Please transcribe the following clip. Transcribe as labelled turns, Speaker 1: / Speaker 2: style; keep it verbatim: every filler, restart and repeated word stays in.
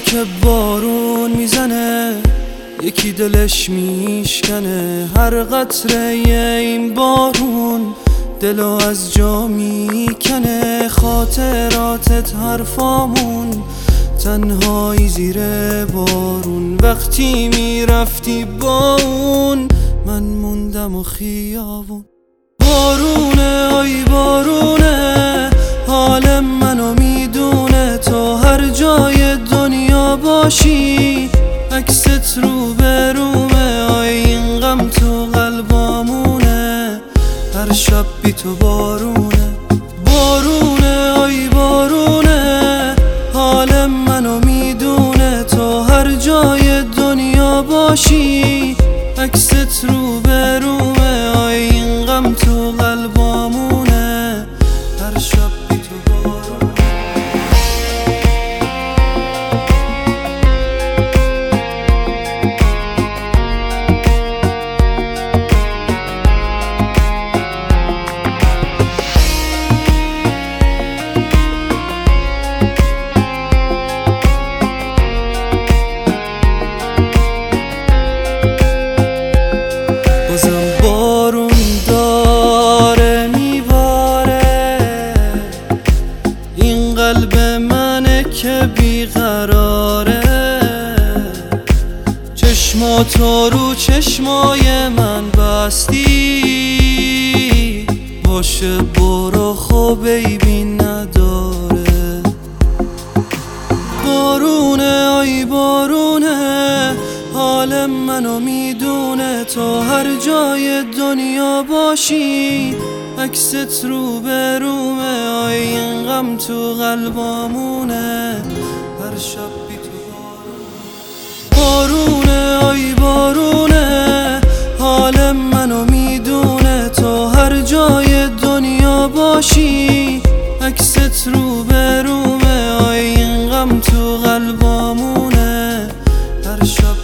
Speaker 1: که بارون میزنه یکی دلش میشکنه، هر قطره این بارون دلو از جا میکنه. خاطراتت حرفامون تنهایی زیر بارون، وقتی میرفتی با اون من موندم و خیابون. بارونه آی بارونه حال منو میدونه، تو هر جای دنیا باشی عکست رو برومه. آی این غم تو قلبامونه، هر شب بی تو بارونه. بارونه آی بارونه حال منو میدونه، تو هر جای دنیا باشی عکست رو برومه. آی این غم تو قلبامونه، هر شب بی تو بارونه. بارون داره میباره، این قلب منه که بیقراره. چشماتو رو چشمای من بستی، باشه برو خب عیبی نداره. بارونه آی بارونه حال منو میدونه، تو هر جای دنیا باشی عکست رو برومه. آی این غم تو قلبامونه، هر شب بی تو بارونه. بارونه آی بارونه حال منو میدونه، تو هر جای دنیا باشی عکست رو برومه. آی این غم تو قلبامونه، هر شب